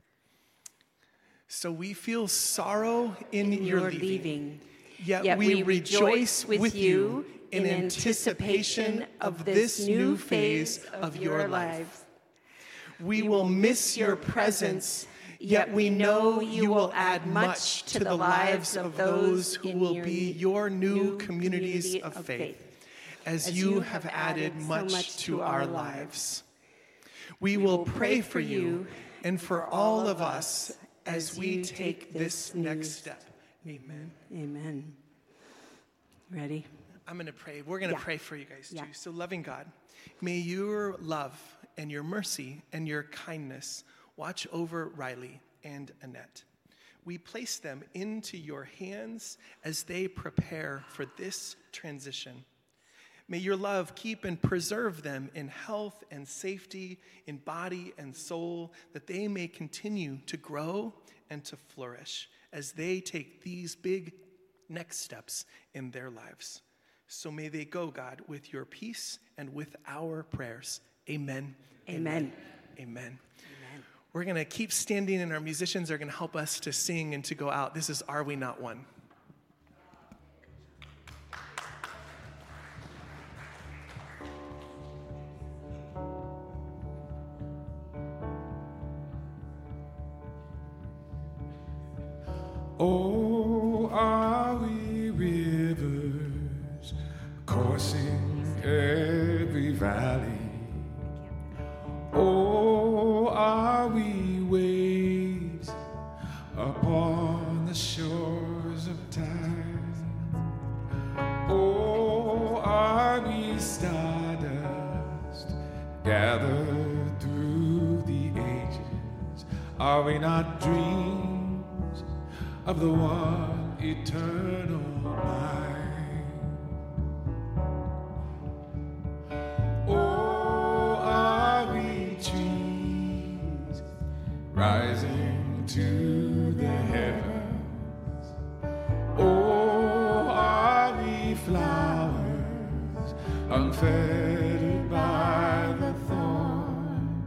[SPEAKER 1] So we feel sorrow in your leaving. Yet we rejoice with you in anticipation of this new phase of your life. We will miss your presence, yet we know you will add much to the lives of those who will be your new communities of faith, as you have added much to our lives. We will pray for you and for all of us as we take this next step Amen.
[SPEAKER 3] Amen. Ready?
[SPEAKER 1] I'm going to pray. We're going to
[SPEAKER 3] Yeah.
[SPEAKER 1] pray for you guys too.
[SPEAKER 3] Yeah.
[SPEAKER 1] So, loving God, may your love and your mercy and your kindness watch over Riley and Annette. We place them into your hands as they prepare for this transition. May your love keep and preserve them in health and safety, in body and soul, that they may continue to grow and to flourish as they take these big next steps in their lives. So may they go, God, with your peace and with our prayers. Amen.
[SPEAKER 3] Amen.
[SPEAKER 1] Amen. We're going to keep standing, and our musicians are going to help us to sing and to go out. This is Are We Not One?
[SPEAKER 5] Oh, are we rivers coursing every valley? Oh, are we waves upon the shores of time? Oh, are we stardust gathered through the ages? Are we not dreams of the one eternal mind? Oh, are we trees rising to the heavens? Oh, are we flowers unfettered by the thorn?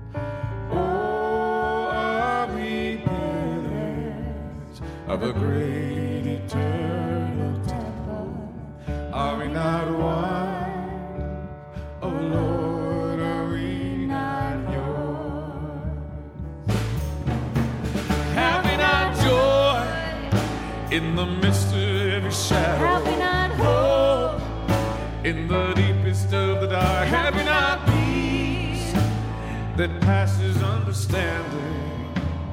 [SPEAKER 5] Oh, are we pillars of a great eternal temple? Are we not one? Oh Lord, are we not yours? Have we not joy in the midst of every shadow?
[SPEAKER 2] Have we not hope?
[SPEAKER 5] In the deepest of the dark, have we not peace that passes understanding?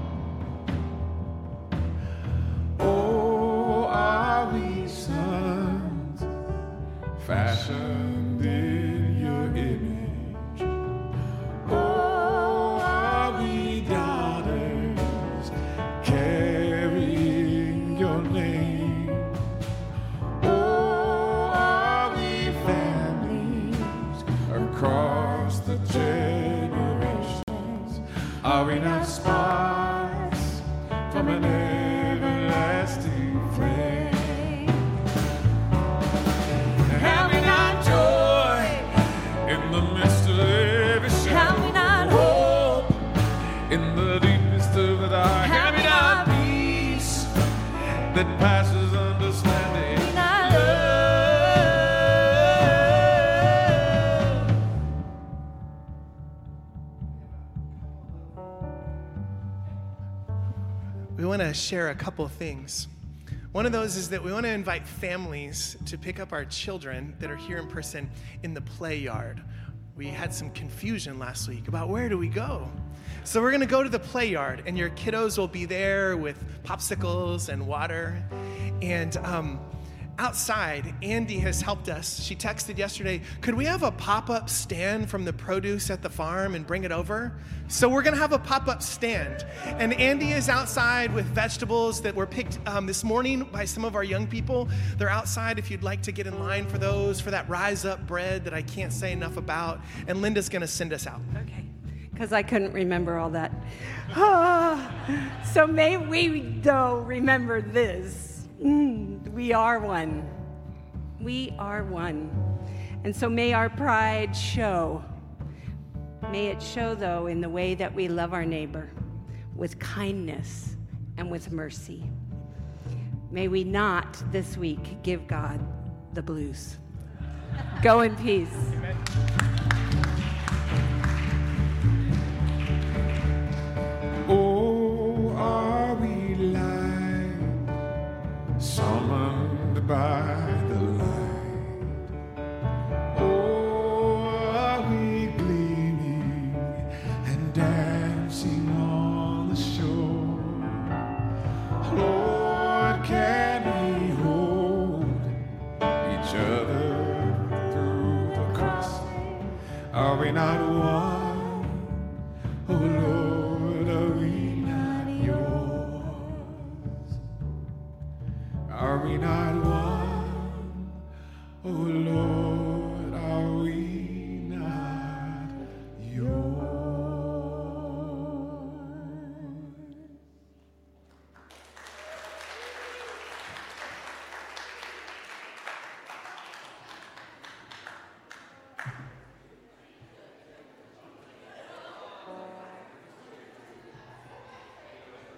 [SPEAKER 5] Oh, are we sons fashioned in your image? Oh, are we daughters carrying your name? Oh, are we families across the generations? Are we not sparks from an everlasting flame? Have we not joy in the midst of every shadow?
[SPEAKER 2] Have we not hope?
[SPEAKER 5] In the deepest of the dark, have we not peace that passes understanding?
[SPEAKER 2] Have we not
[SPEAKER 1] We want to share a couple things. One of those is that we want to invite families to pick up our children that are here in person in the play yard. We had some confusion last week about where do we go. So we're going to go to the play yard, and your kiddos will be there with popsicles and water. And outside, Andy has helped us. She texted yesterday, could we have a pop-up stand from the produce at the farm and bring it over? So we're going to have a pop-up stand. And Andy is outside with vegetables that were picked this morning by some of our young people. They're outside if you'd like to get in line for those, for that Rise Up bread that I can't say enough about. And Linda's going to send us out.
[SPEAKER 3] Okay, because I couldn't remember all that. So may we, though, remember this. We are one. We are one. And so may our pride show. May it show, though, in the way that we love our neighbor with kindness and with mercy. May we not this week give God the blues. Go in peace.
[SPEAKER 1] Amen.
[SPEAKER 5] Oh, are we lying, summoned by the light? Oh, are we gleaming and dancing on the shore? Lord, can not one. Oh